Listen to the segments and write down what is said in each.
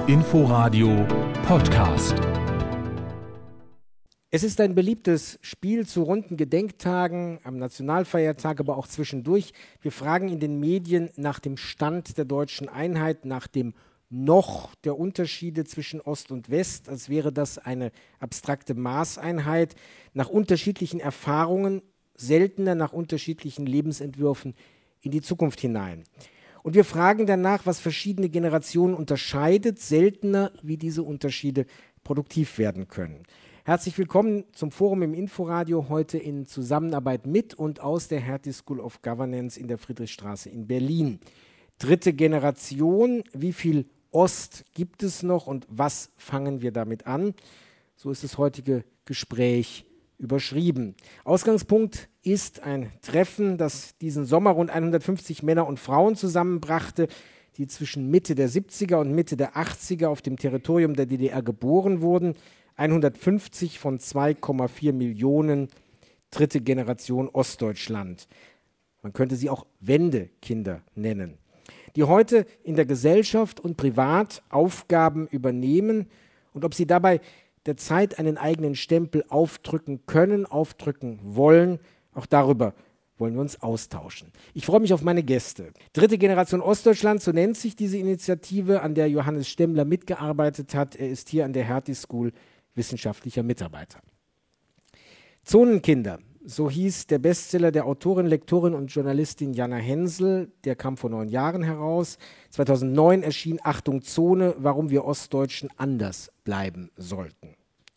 Inforadio Podcast. Es ist ein beliebtes Spiel zu runden Gedenktagen, am Nationalfeiertag, aber auch zwischendurch. Wir fragen in den Medien nach dem Stand der deutschen Einheit, nach dem Noch der Unterschiede zwischen Ost und West, als wäre das eine abstrakte Maßeinheit, nach unterschiedlichen Erfahrungen, seltener nach unterschiedlichen Lebensentwürfen in die Zukunft hinein. Und wir fragen danach, was verschiedene Generationen unterscheidet, seltener, wie diese Unterschiede produktiv werden können. Herzlich willkommen zum Forum im Inforadio, heute in Zusammenarbeit mit und aus der Hertie School of Governance in der Friedrichstraße in Berlin. Dritte Generation, wie viel Ost gibt es noch und was fangen wir damit an? So ist das heutige Gespräch überschrieben. Ausgangspunkt ist ein Treffen, das diesen Sommer rund 150 Männer und Frauen zusammenbrachte, die zwischen Mitte der 70er und Mitte der 80er auf dem Territorium der DDR geboren wurden. 150 von 2,4 Millionen, dritte Generation Ostdeutschland. Man könnte sie auch Wendekinder nennen, die heute in der Gesellschaft und privat Aufgaben übernehmen und ob sie dabei der Zeit einen eigenen Stempel aufdrücken können, aufdrücken wollen, auch darüber wollen wir uns austauschen. Ich freue mich auf meine Gäste. Dritte Generation Ostdeutschland, so nennt sich diese Initiative, an der Johannes Stemmler mitgearbeitet hat. Er ist hier an der Hertie School wissenschaftlicher Mitarbeiter. Zonenkinder, so hieß der Bestseller der Autorin, Lektorin und Journalistin Jana Hensel, der kam vor 9 Jahren heraus. 2009 erschien Achtung Zone, warum wir Ostdeutschen anders bleiben sollten.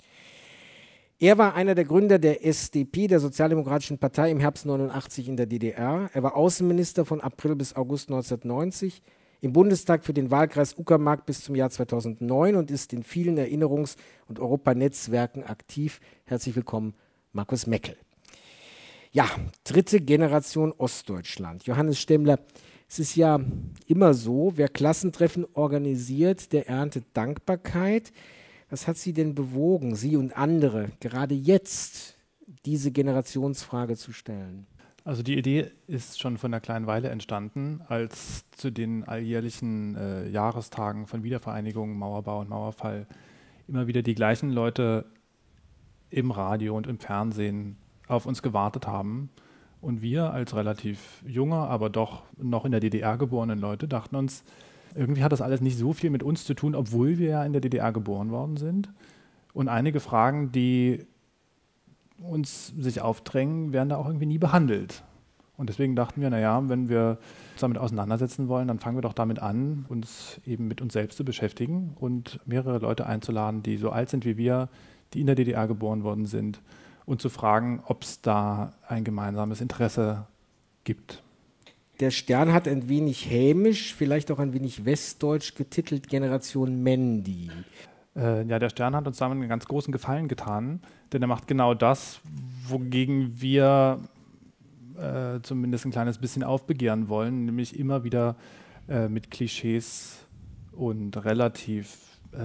Er war einer der Gründer der SDP, der Sozialdemokratischen Partei, im Herbst 89 in der DDR. Er war Außenminister von April bis August 1990, im Bundestag für den Wahlkreis Uckermark bis zum Jahr 2009 und ist in vielen Erinnerungs- und Europanetzwerken aktiv. Herzlich willkommen, Markus Meckel. Ja, dritte Generation Ostdeutschland. Johannes Stemmler, es ist ja immer so, wer Klassentreffen organisiert, der erntet Dankbarkeit. Was hat Sie denn bewogen, Sie und andere, gerade jetzt diese Generationsfrage zu stellen? Also die Idee ist schon vor einer kleinen Weile entstanden, als zu den alljährlichen Jahrestagen von Wiedervereinigung, Mauerbau und Mauerfall immer wieder die gleichen Leute im Radio und im Fernsehen auf uns gewartet haben. Und wir als relativ junge, aber doch noch in der DDR geborenen Leute dachten uns, irgendwie hat das alles nicht so viel mit uns zu tun, obwohl wir ja in der DDR geboren worden sind. Und einige Fragen, die uns sich aufdrängen, werden da auch irgendwie nie behandelt. Und deswegen dachten wir, naja, wenn wir uns damit auseinandersetzen wollen, dann fangen wir doch damit an, uns eben mit uns selbst zu beschäftigen und mehrere Leute einzuladen, die so alt sind wie wir, die in der DDR geboren worden sind, und zu fragen, ob es da ein gemeinsames Interesse gibt. Der Stern hat ein wenig hämisch, vielleicht auch ein wenig westdeutsch getitelt, Generation Mendi. Ja, der Stern hat uns damit einen ganz großen Gefallen getan, denn er macht genau das, wogegen wir zumindest ein kleines bisschen aufbegehren wollen, nämlich immer wieder mit Klischees und relativ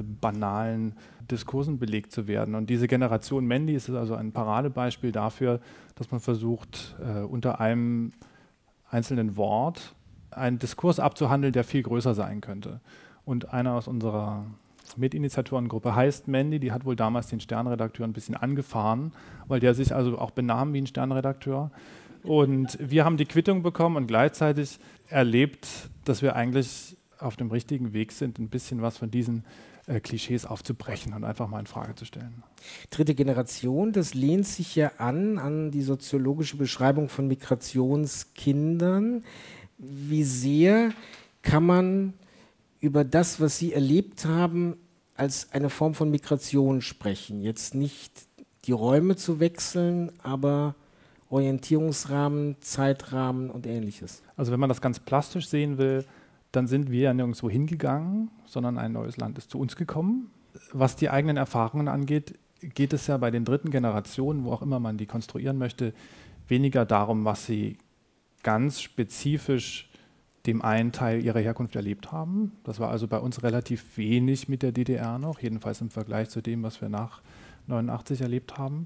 banalen Diskursen belegt zu werden. Und diese Generation Mendi ist also ein Paradebeispiel dafür, dass man versucht, unter einem einzelnen Wort einen Diskurs abzuhandeln, der viel größer sein könnte. Und einer aus unserer Mitinitiatorengruppe heißt Mendi, die hat wohl damals den Sternredakteur ein bisschen angefahren, weil der sich also auch benahm wie ein Sternredakteur. Und wir haben die Quittung bekommen und gleichzeitig erlebt, dass wir eigentlich auf dem richtigen Weg sind, ein bisschen was von diesen Klischees aufzubrechen und einfach mal in Frage zu stellen. Dritte Generation, das lehnt sich ja an die soziologische Beschreibung von Migrationskindern. Wie sehr kann man über das, was Sie erlebt haben, als eine Form von Migration sprechen? Jetzt nicht die Räume zu wechseln, aber Orientierungsrahmen, Zeitrahmen und Ähnliches. Also wenn man das ganz plastisch sehen will, dann sind wir ja nirgendwo hingegangen, sondern ein neues Land ist zu uns gekommen. Was die eigenen Erfahrungen angeht, geht es ja bei den dritten Generationen, wo auch immer man die konstruieren möchte, weniger darum, was sie ganz spezifisch dem einen Teil ihrer Herkunft erlebt haben. Das war also bei uns relativ wenig mit der DDR noch, jedenfalls im Vergleich zu dem, was wir nach 89 erlebt haben.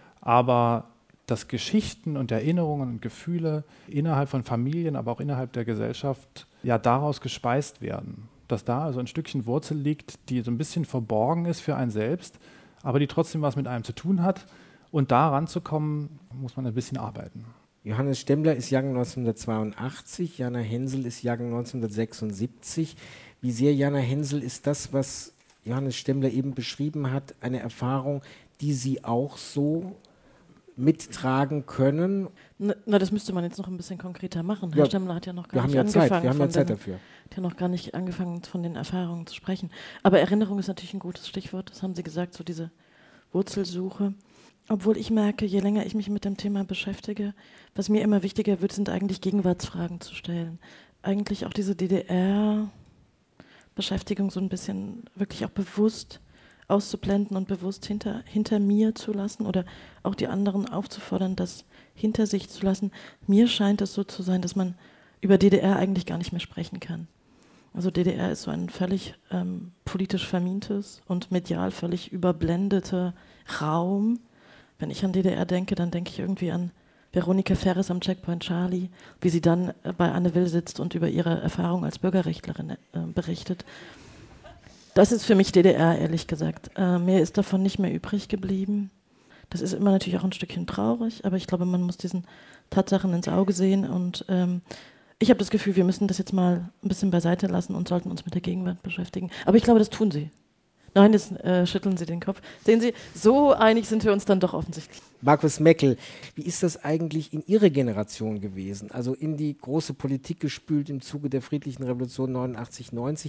Aber dass Geschichten und Erinnerungen und Gefühle innerhalb von Familien, aber auch innerhalb der Gesellschaft ja daraus gespeist werden. dass da also ein Stückchen Wurzel liegt, die so ein bisschen verborgen ist für einen selbst, aber die trotzdem was mit einem zu tun hat. Und da ranzukommen, muss man ein bisschen arbeiten. Johannes Stemmler ist Jahrgang 1982, Jana Hensel ist Jahrgang 1976. Wie sehr, Jana Hensel, ist das, was Johannes Stemmler eben beschrieben hat, eine Erfahrung, die Sie auch so mittragen können? Na, das müsste man jetzt noch ein bisschen konkreter machen. Herr Stemmler hat ja noch gar nicht angefangen. Wir haben ja Zeit dafür. Hat ja noch gar nicht angefangen, von den Erfahrungen zu sprechen. Aber Erinnerung ist natürlich ein gutes Stichwort. Das haben Sie gesagt, so diese Wurzelsuche. Obwohl ich merke, je länger ich mich mit dem Thema beschäftige, was mir immer wichtiger wird, sind eigentlich Gegenwartsfragen zu stellen. Eigentlich auch diese DDR-Beschäftigung so ein bisschen wirklich auch bewusst auszublenden und bewusst hinter mir zu lassen oder auch die anderen aufzufordern, das hinter sich zu lassen. Mir scheint es so zu sein, dass man über DDR eigentlich gar nicht mehr sprechen kann. Also DDR ist so ein völlig politisch vermintes und medial völlig überblendeter Raum. Wenn ich an DDR denke, dann denke ich irgendwie an Veronika Ferres am Checkpoint Charlie, wie sie dann bei Anne Will sitzt und über ihre Erfahrung als Bürgerrechtlerin berichtet. Das ist für mich DDR, ehrlich gesagt. Mehr ist davon nicht mehr übrig geblieben. Das ist immer natürlich auch ein Stückchen traurig, aber ich glaube, man muss diesen Tatsachen ins Auge sehen. Und ich habe das Gefühl, wir müssen das jetzt mal ein bisschen beiseite lassen und sollten uns mit der Gegenwart beschäftigen. Aber ich glaube, das tun Sie. Nein, jetzt schütteln Sie den Kopf. Sehen Sie, so einig sind wir uns dann doch offensichtlich. Markus Meckel, wie ist das eigentlich in Ihrer Generation gewesen? Also in die große Politik gespült im Zuge der Friedlichen Revolution 89, 90.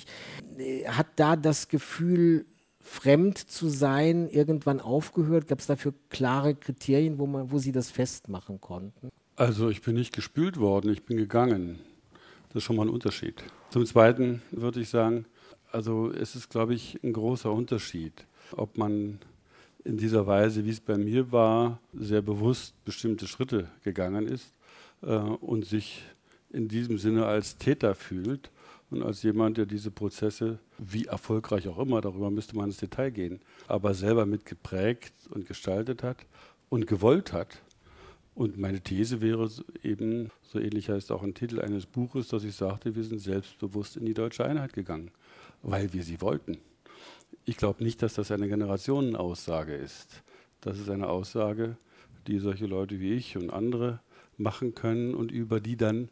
Hat da das Gefühl, fremd zu sein, irgendwann aufgehört? Gab es dafür klare Kriterien, wo Sie das festmachen konnten? Also ich bin nicht gespült worden, ich bin gegangen. Das ist schon mal ein Unterschied. Zum Zweiten würde ich sagen, also es ist, glaube ich, ein großer Unterschied, ob man in dieser Weise, wie es bei mir war, sehr bewusst bestimmte Schritte gegangen ist und sich in diesem Sinne als Täter fühlt und als jemand, der diese Prozesse, wie erfolgreich auch immer, darüber müsste man ins Detail gehen, aber selber mitgeprägt und gestaltet hat und gewollt hat. Und meine These wäre eben, so ähnlich heißt auch ein Titel eines Buches, dass ich sagte, wir sind selbstbewusst in die deutsche Einheit gegangen, weil wir sie wollten. Ich glaube nicht, dass das eine Generationenaussage ist. Das ist eine Aussage, die solche Leute wie ich und andere machen können und über die dann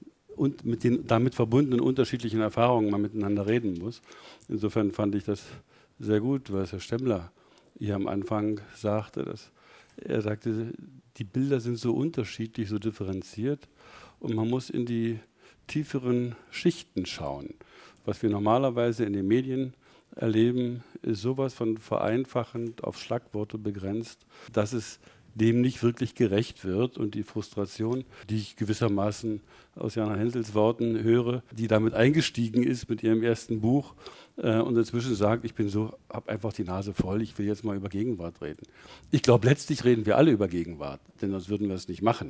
und mit den damit verbundenen unterschiedlichen Erfahrungen man miteinander reden muss. Insofern fand ich das sehr gut, was Herr Stemmler hier am Anfang sagte, dass er sagte, die Bilder sind so unterschiedlich, so differenziert und man muss in die tieferen Schichten schauen. Was wir normalerweise in den Medien erleben, ist sowas von vereinfachend auf Schlagworte begrenzt, dass es dem nicht wirklich gerecht wird und die Frustration, die ich gewissermaßen aus Jana Hensels Worten höre, die damit eingestiegen ist mit ihrem ersten Buch und inzwischen sagt, habe einfach die Nase voll, ich will jetzt mal über Gegenwart reden. Ich glaube, letztlich reden wir alle über Gegenwart, denn sonst würden wir es nicht machen,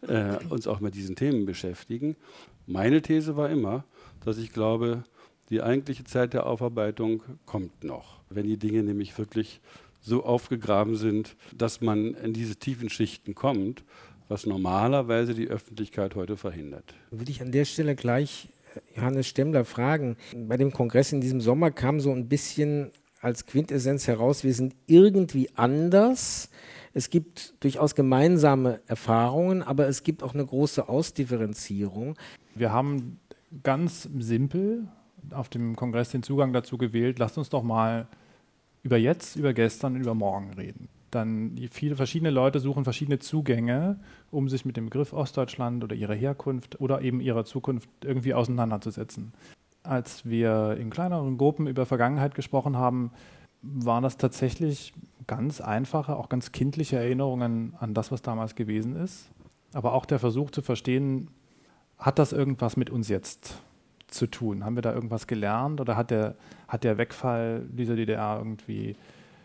uns auch mit diesen Themen beschäftigen. Meine These war immer, dass ich glaube, die eigentliche Zeit der Aufarbeitung kommt noch, wenn die Dinge nämlich wirklich so aufgegraben sind, dass man in diese tiefen Schichten kommt, was normalerweise die Öffentlichkeit heute verhindert. Würde ich an der Stelle gleich Johannes Stemmler fragen. Bei dem Kongress in diesem Sommer kam so ein bisschen als Quintessenz heraus, wir sind irgendwie anders. Es gibt durchaus gemeinsame Erfahrungen, aber es gibt auch eine große Ausdifferenzierung. Wir haben ganz simpel auf dem Kongress den Zugang dazu gewählt, lasst uns doch mal über jetzt, über gestern und über morgen reden. Dann viele verschiedene Leute suchen verschiedene Zugänge, um sich mit dem Begriff Ostdeutschland oder ihrer Herkunft oder eben ihrer Zukunft irgendwie auseinanderzusetzen. Als wir in kleineren Gruppen über Vergangenheit gesprochen haben, waren das tatsächlich ganz einfache, auch ganz kindliche Erinnerungen an das, was damals gewesen ist. Aber auch der Versuch zu verstehen, hat das irgendwas mit uns jetzt zu tun? Haben wir da irgendwas gelernt oder hat der Wegfall dieser DDR irgendwie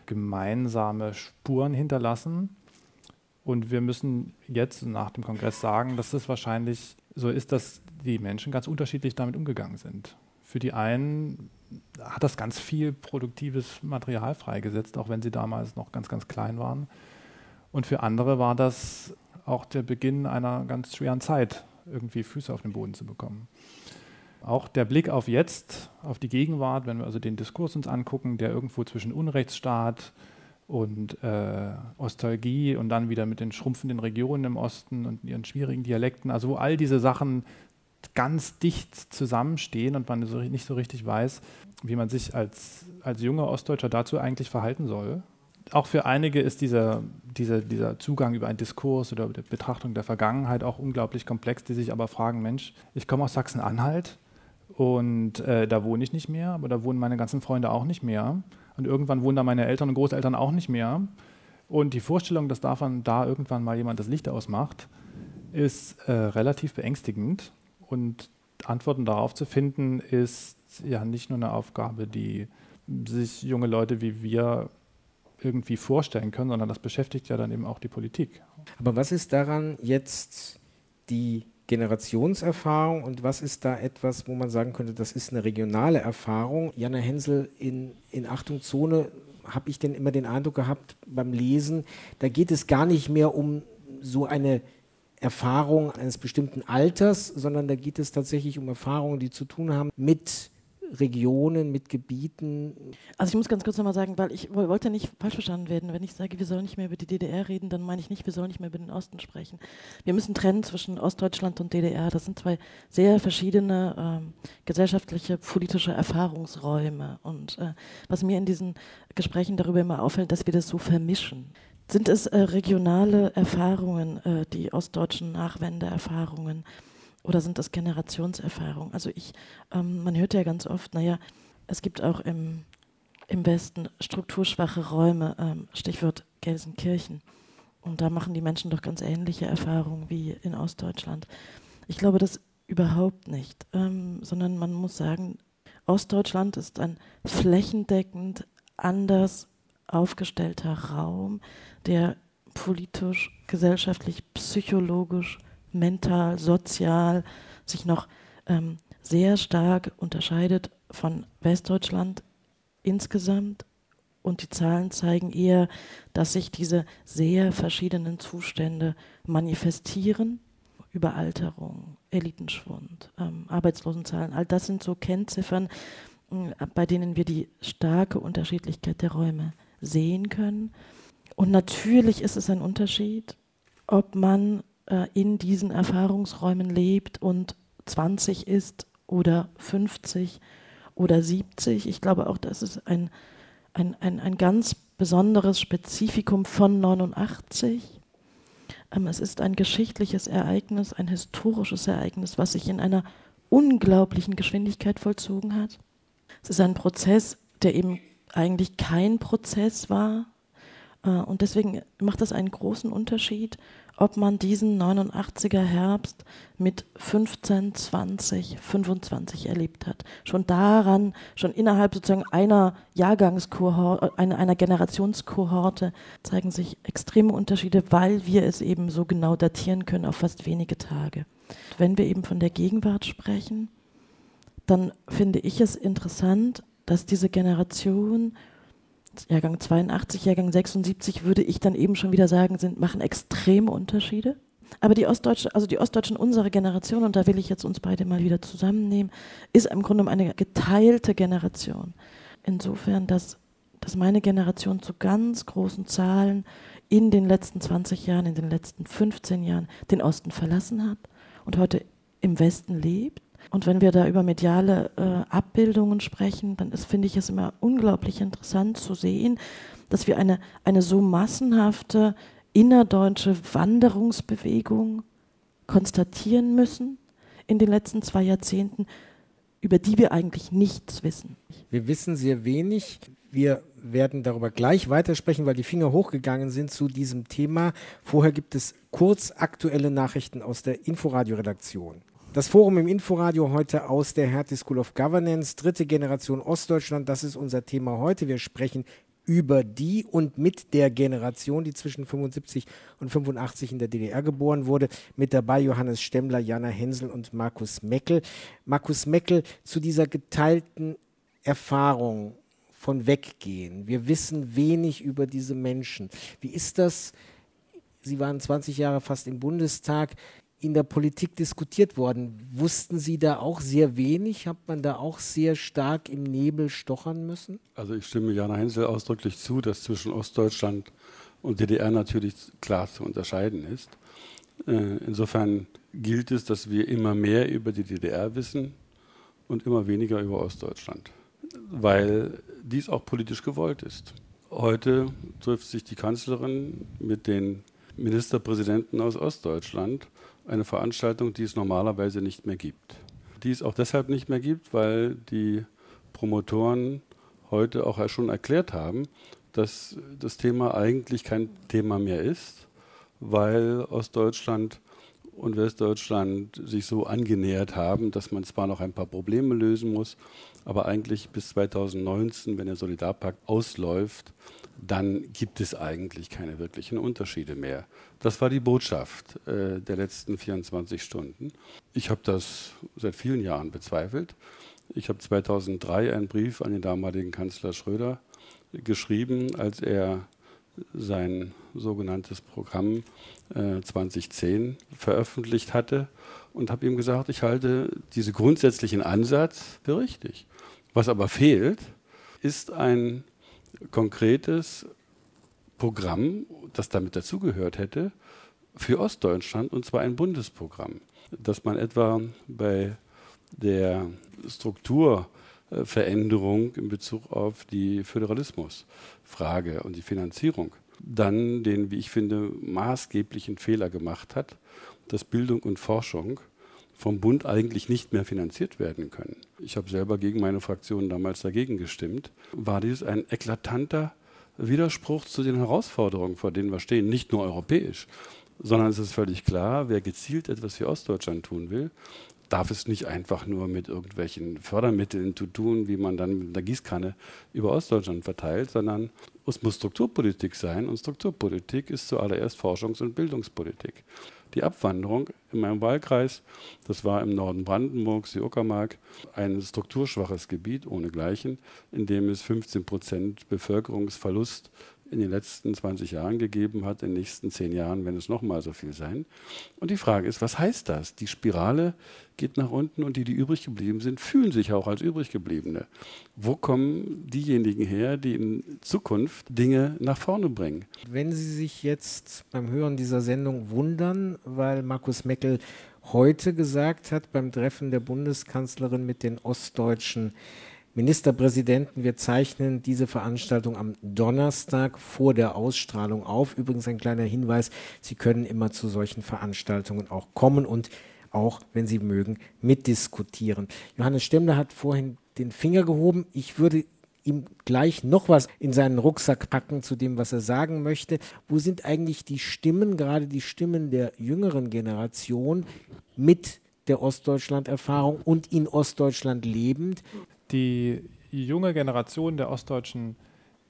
gemeinsame Spuren hinterlassen? Und wir müssen jetzt nach dem Kongress sagen, dass es wahrscheinlich so ist, dass die Menschen ganz unterschiedlich damit umgegangen sind. Für die einen hat das ganz viel produktives Material freigesetzt, auch wenn sie damals noch ganz, ganz klein waren. Und für andere war das auch der Beginn einer ganz schweren Zeit, irgendwie Füße auf den Boden zu bekommen. Auch der Blick auf jetzt, auf die Gegenwart, wenn wir also den Diskurs uns angucken, der irgendwo zwischen Unrechtsstaat und Ostalgie und dann wieder mit den schrumpfenden Regionen im Osten und ihren schwierigen Dialekten, also wo all diese Sachen ganz dicht zusammenstehen und man nicht so richtig weiß, wie man sich als junger Ostdeutscher dazu eigentlich verhalten soll. Auch für einige ist dieser Zugang über einen Diskurs oder die Betrachtung der Vergangenheit auch unglaublich komplex, die sich aber fragen, Mensch, ich komme aus Sachsen-Anhalt und da wohne ich nicht mehr, aber da wohnen meine ganzen Freunde auch nicht mehr und irgendwann wohnen da meine Eltern und Großeltern auch nicht mehr und die Vorstellung, dass davon da irgendwann mal jemand das Licht ausmacht, ist relativ beängstigend und Antworten darauf zu finden, ist ja nicht nur eine Aufgabe, die sich junge Leute wie wir irgendwie vorstellen können, sondern das beschäftigt ja dann eben auch die Politik. Aber was ist daran jetzt die Generationserfahrung und was ist da etwas, wo man sagen könnte, das ist eine regionale Erfahrung? Jana Hensel, in Achtung Zone habe ich denn immer den Eindruck gehabt beim Lesen, da geht es gar nicht mehr um so eine Erfahrung eines bestimmten Alters, sondern da geht es tatsächlich um Erfahrungen, die zu tun haben mit Regionen, mit Gebieten. Also ich muss ganz kurz nochmal sagen, weil ich wollte nicht falsch verstanden werden. Wenn ich sage, wir sollen nicht mehr über die DDR reden, dann meine ich nicht, wir sollen nicht mehr über den Osten sprechen. Wir müssen trennen zwischen Ostdeutschland und DDR. Das sind zwei sehr verschiedene gesellschaftliche, politische Erfahrungsräume. Und was mir in diesen Gesprächen darüber immer auffällt, dass wir das so vermischen. Sind es regionale Erfahrungen, die ostdeutschen Nachwendeerfahrungen? Oder sind das Generationserfahrungen? Also man hört ja ganz oft, es gibt auch im Westen strukturschwache Räume, Stichwort Gelsenkirchen. Und da machen die Menschen doch ganz ähnliche Erfahrungen wie in Ostdeutschland. Ich glaube das überhaupt nicht, sondern man muss sagen, Ostdeutschland ist ein flächendeckend anders aufgestellter Raum, der politisch, gesellschaftlich, psychologisch, mental, sozial sich noch sehr stark unterscheidet von Westdeutschland insgesamt. Und die Zahlen zeigen eher, dass sich diese sehr verschiedenen Zustände manifestieren. Überalterung, Elitenschwund, Arbeitslosenzahlen, all das sind so Kennziffern, bei denen wir die starke Unterschiedlichkeit der Räume sehen können. Und natürlich ist es ein Unterschied, ob man in diesen Erfahrungsräumen lebt und 20 ist oder 50 oder 70. Ich glaube auch, das ist ein ganz besonderes Spezifikum von 89. Es ist ein geschichtliches Ereignis, ein historisches Ereignis, was sich in einer unglaublichen Geschwindigkeit vollzogen hat. Es ist ein Prozess, der eben eigentlich kein Prozess war. Und deswegen macht das einen großen Unterschied, ob man diesen 89er Herbst mit 15, 20, 25 erlebt hat. Schon innerhalb sozusagen einer Jahrgangskohorte, einer Generationskohorte zeigen sich extreme Unterschiede, weil wir es eben so genau datieren können auf fast wenige Tage. Wenn wir eben von der Gegenwart sprechen, dann finde ich es interessant, dass diese Generation Jahrgang 82, Jahrgang 76, würde ich dann eben schon wieder sagen, machen extreme Unterschiede. Aber die Ostdeutschen unserer Generation, und da will ich jetzt uns beide mal wieder zusammennehmen, ist im Grunde eine geteilte Generation. Insofern, dass meine Generation zu ganz großen Zahlen in den letzten 20 Jahren, in den letzten 15 Jahren den Osten verlassen hat und heute im Westen lebt. Und wenn wir da über mediale Abbildungen sprechen, dann finde ich es immer unglaublich interessant zu sehen, dass wir eine so massenhafte innerdeutsche Wanderungsbewegung konstatieren müssen in den letzten 2 Jahrzehnten, über die wir eigentlich nichts wissen. Wir wissen sehr wenig. Wir werden darüber gleich weitersprechen, weil die Finger hochgegangen sind zu diesem Thema. Vorher gibt es kurz aktuelle Nachrichten aus der Inforadio-Redaktion. Das Forum im Inforadio heute aus der Hertie School of Governance, 3. Generation Ostdeutschland, das ist unser Thema heute. Wir sprechen über die und mit der Generation, die zwischen 75 und 85 in der DDR geboren wurde. Mit dabei Johannes Stemmler, Jana Hensel und Markus Meckel. Markus Meckel, zu dieser geteilten Erfahrung von Weggehen. Wir wissen wenig über diese Menschen. Wie ist das? Sie waren 20 Jahre fast im Bundestag. in der Politik diskutiert worden. Wussten Sie da auch sehr wenig? Hat man da auch sehr stark im Nebel stochern müssen? Also ich stimme Jana Hensel ausdrücklich zu, dass zwischen Ostdeutschland und DDR natürlich klar zu unterscheiden ist. Insofern gilt es, dass wir immer mehr über die DDR wissen und immer weniger über Ostdeutschland, weil dies auch politisch gewollt ist. Heute trifft sich die Kanzlerin mit den Ministerpräsidenten aus Ostdeutschland, eine Veranstaltung, die es normalerweise nicht mehr gibt. Die es auch deshalb nicht mehr gibt, weil die Promotoren heute auch schon erklärt haben, dass das Thema eigentlich kein Thema mehr ist, weil Ostdeutschland und Westdeutschland sich so angenähert haben, dass man zwar noch ein paar Probleme lösen muss, aber eigentlich bis 2019, wenn der Solidarpakt ausläuft, dann gibt es eigentlich keine wirklichen Unterschiede mehr. Das war die Botschaft der letzten 24 Stunden. Ich habe das seit vielen Jahren bezweifelt. Ich habe 2003 einen Brief an den damaligen Kanzler Schröder geschrieben, als er sein sogenanntes Programm 2010 veröffentlicht hatte und habe ihm gesagt, ich halte diesen grundsätzlichen Ansatz für richtig. Was aber fehlt, ist ein konkretes Programm, das damit dazugehört hätte, für Ostdeutschland, und zwar ein Bundesprogramm, dass man etwa bei der Strukturveränderung in Bezug auf die Föderalismusfrage und die Finanzierung dann den, wie ich finde, maßgeblichen Fehler gemacht hat, dass Bildung und Forschung vom Bund eigentlich nicht mehr finanziert werden können. Ich habe selber gegen meine Fraktion damals dagegen gestimmt. War dies ein eklatanter Widerspruch zu den Herausforderungen, vor denen wir stehen, nicht nur europäisch, sondern es ist völlig klar, wer gezielt etwas für Ostdeutschland tun will, darf es nicht einfach nur mit irgendwelchen Fördermitteln zu tun, wie man dann mit einer Gießkanne über Ostdeutschland verteilt, sondern es muss Strukturpolitik sein, und Strukturpolitik ist zuallererst Forschungs- und Bildungspolitik. Die Abwanderung in meinem Wahlkreis, das war im Norden Brandenburgs, die Uckermark, ein strukturschwaches Gebiet ohnegleichen, in dem es 15% Bevölkerungsverlust in den letzten 20 Jahren gegeben hat, in den nächsten 10 Jahren werden es nochmal so viel sein. Und die Frage ist, was heißt das? Die Spirale geht nach unten und die übrig geblieben sind, fühlen sich auch als übriggebliebene. Wo kommen diejenigen her, die in Zukunft Dinge nach vorne bringen? Wenn Sie sich jetzt beim Hören dieser Sendung wundern, weil Markus Meckel heute gesagt hat, beim Treffen der Bundeskanzlerin mit den ostdeutschen Ministerpräsidenten, wir zeichnen diese Veranstaltung am Donnerstag vor der Ausstrahlung auf. Übrigens ein kleiner Hinweis, Sie können immer zu solchen Veranstaltungen auch kommen und auch, wenn Sie mögen, mitdiskutieren. Johannes Stemmler hat vorhin den Finger gehoben. Ich würde ihm gleich noch was in seinen Rucksack packen zu dem, was er sagen möchte. Wo sind eigentlich die Stimmen, gerade die Stimmen der jüngeren Generation mit der Ostdeutschland-Erfahrung und in Ostdeutschland lebend? Die junge Generation der Ostdeutschen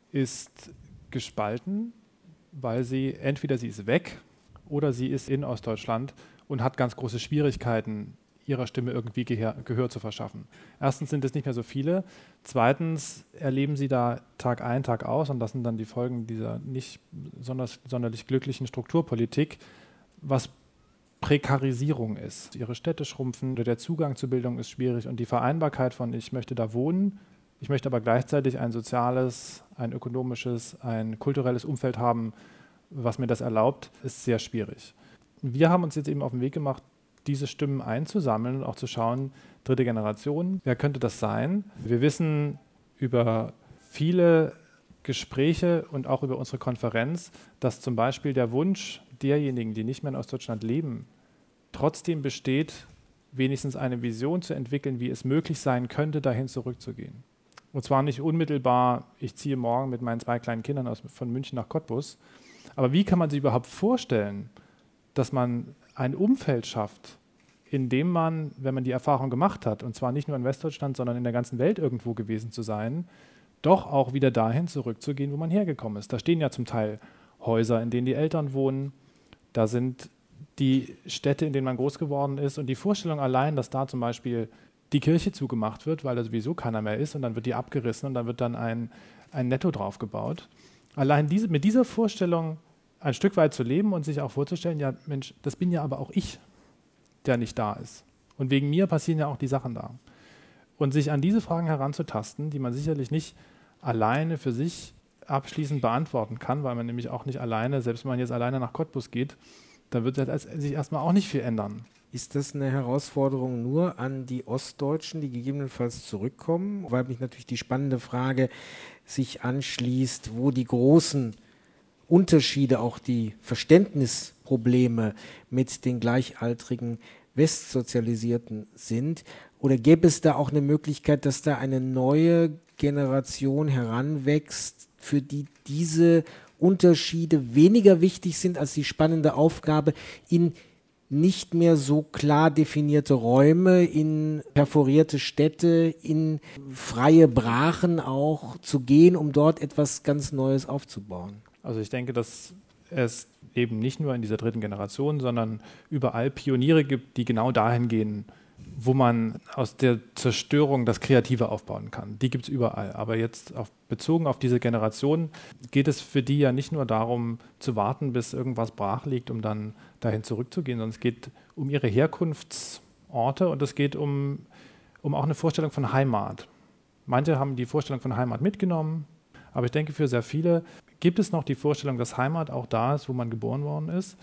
ist gespalten, weil sie ist weg oder sie ist in Ostdeutschland und hat ganz große Schwierigkeiten, ihrer Stimme irgendwie Gehör zu verschaffen. Erstens sind es nicht mehr so viele. Zweitens erleben sie da Tag ein, Tag aus, und das sind dann die Folgen dieser nicht sonderlich glücklichen Strukturpolitik, was Prekarisierung ist. Ihre Städte schrumpfen, der Zugang zur Bildung ist schwierig und die Vereinbarkeit von ich möchte da wohnen, ich möchte aber gleichzeitig ein soziales, ein ökonomisches, ein kulturelles Umfeld haben, was mir das erlaubt, ist sehr schwierig. Wir haben uns jetzt eben auf den Weg gemacht, diese Stimmen einzusammeln und auch zu schauen, dritte Generation, wer könnte das sein? Wir wissen über viele Gespräche und auch über unsere Konferenz, dass zum Beispiel der Wunsch derjenigen, die nicht mehr in Ostdeutschland leben, trotzdem besteht, wenigstens eine Vision zu entwickeln, wie es möglich sein könnte, dahin zurückzugehen. Und zwar nicht unmittelbar, ich ziehe morgen mit meinen 2 kleinen Kindern von München nach Cottbus, aber wie kann man sich überhaupt vorstellen, dass man ein Umfeld schafft, in dem man, wenn man die Erfahrung gemacht hat, und zwar nicht nur in Westdeutschland, sondern in der ganzen Welt irgendwo gewesen zu sein, doch auch wieder dahin zurückzugehen, wo man hergekommen ist. Da stehen ja zum Teil Häuser, in denen die Eltern wohnen, da sind die Städte, in denen man groß geworden ist, und die Vorstellung allein, dass da zum Beispiel die Kirche zugemacht wird, weil da sowieso keiner mehr ist, und dann wird die abgerissen und dann wird dann ein Netto draufgebaut. Allein mit dieser Vorstellung ein Stück weit zu leben und sich auch vorzustellen, ja Mensch, das bin ja aber auch ich. der nicht da ist. Und wegen mir passieren ja auch die Sachen da. Und sich an diese Fragen heranzutasten, die man sicherlich nicht alleine für sich abschließend beantworten kann, weil man nämlich auch nicht alleine, selbst wenn man jetzt alleine nach Cottbus geht, dann wird sich erstmal auch nicht viel ändern. Ist das eine Herausforderung nur an die Ostdeutschen, die gegebenenfalls zurückkommen? Weil mich natürlich die spannende Frage sich anschließt, wo die großen Unterschiede, auch die Verständnisprobleme mit den gleichaltrigen Westsozialisierten sind. Oder gäbe es da auch eine Möglichkeit, dass da eine neue Generation heranwächst, für die diese Unterschiede weniger wichtig sind als die spannende Aufgabe, in nicht mehr so klar definierte Räume, in perforierte Städte, in freie Brachen auch zu gehen, um dort etwas ganz Neues aufzubauen? Also ich denke, dass es eben nicht nur in dieser dritten Generation, sondern überall Pioniere gibt, die genau dahin gehen, wo man aus der Zerstörung das Kreative aufbauen kann. Die gibt es überall. Aber jetzt bezogen auf diese Generation geht es für die ja nicht nur darum, zu warten, bis irgendwas brach liegt, um dann dahin zurückzugehen, sondern es geht um ihre Herkunftsorte und es geht um auch eine Vorstellung von Heimat. Manche haben die Vorstellung von Heimat mitgenommen, aber ich denke, für sehr viele gibt es noch die Vorstellung, dass Heimat auch da ist, wo man geboren worden ist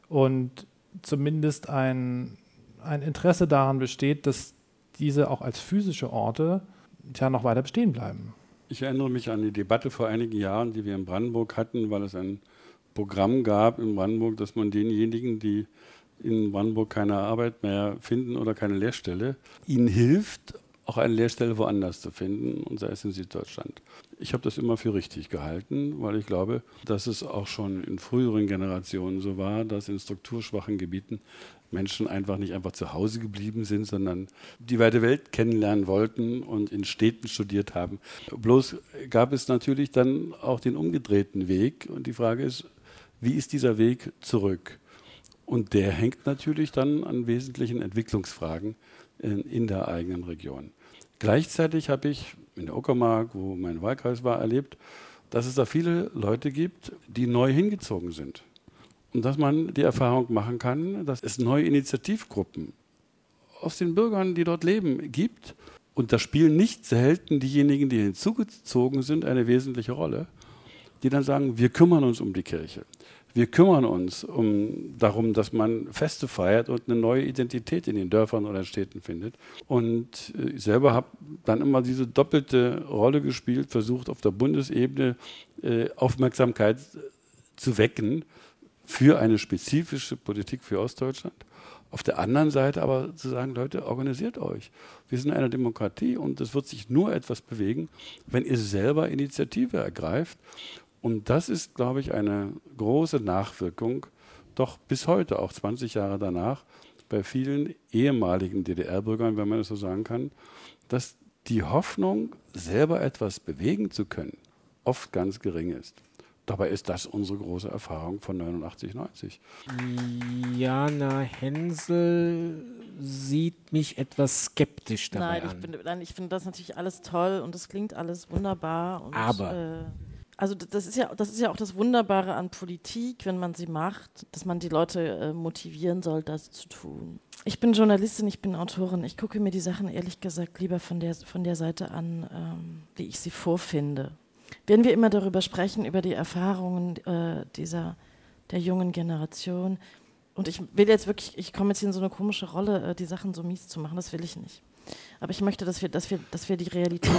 und zumindest ein Interesse daran besteht, dass diese auch als physische Orte noch weiter bestehen bleiben. Ich erinnere mich an die Debatte vor einigen Jahren, die wir in Brandenburg hatten, weil es ein Programm gab in Brandenburg, dass man denjenigen, die in Brandenburg keine Arbeit mehr finden oder keine Lehrstelle, ihnen hilft, auch eine Lehrstelle woanders zu finden, und sei es in Süddeutschland. Ich habe das immer für richtig gehalten, weil ich glaube, dass es auch schon in früheren Generationen so war, dass in strukturschwachen Gebieten Menschen nicht einfach zu Hause geblieben sind, sondern die weite Welt kennenlernen wollten und in Städten studiert haben. Bloß gab es natürlich dann auch den umgedrehten Weg und die Frage ist, wie ist dieser Weg zurück? Und der hängt natürlich dann an wesentlichen Entwicklungsfragen in der eigenen Region. Gleichzeitig habe ich in der Uckermark, wo mein Wahlkreis war, erlebt, dass es da viele Leute gibt, die neu hingezogen sind. Und dass man die Erfahrung machen kann, dass es neue Initiativgruppen aus den Bürgern, die dort leben, gibt. Und da spielen nicht selten diejenigen, die hinzugezogen sind, eine wesentliche Rolle, die dann sagen, wir kümmern uns um die Kirche. Wir kümmern uns darum, dass man Feste feiert und eine neue Identität in den Dörfern oder Städten findet. Und ich selber habe dann immer diese doppelte Rolle gespielt, versucht auf der Bundesebene Aufmerksamkeit zu wecken für eine spezifische Politik für Ostdeutschland. Auf der anderen Seite aber zu sagen, Leute, organisiert euch. Wir sind eine Demokratie und es wird sich nur etwas bewegen, wenn ihr selber Initiative ergreift. Und das ist, glaube ich, eine große Nachwirkung, doch bis heute, auch 20 Jahre danach, bei vielen ehemaligen DDR-Bürgern, wenn man es so sagen kann, dass die Hoffnung, selber etwas bewegen zu können, oft ganz gering ist. Dabei ist das unsere große Erfahrung von 89, 90. Jana Hensel sieht mich etwas skeptisch dabei an. Ich finde das natürlich alles toll und das klingt alles wunderbar. Und, aber also das ist ja auch das Wunderbare an Politik, wenn man sie macht, dass man die Leute motivieren soll, das zu tun. Ich bin Journalistin, ich bin Autorin. Ich gucke mir die Sachen ehrlich gesagt lieber von der Seite an, wie ich sie vorfinde. Wenn wir immer darüber sprechen, über die Erfahrungen der jungen Generation, und ich komme jetzt hier in so eine komische Rolle, die Sachen so mies zu machen, das will ich nicht. Aber ich möchte, dass wir den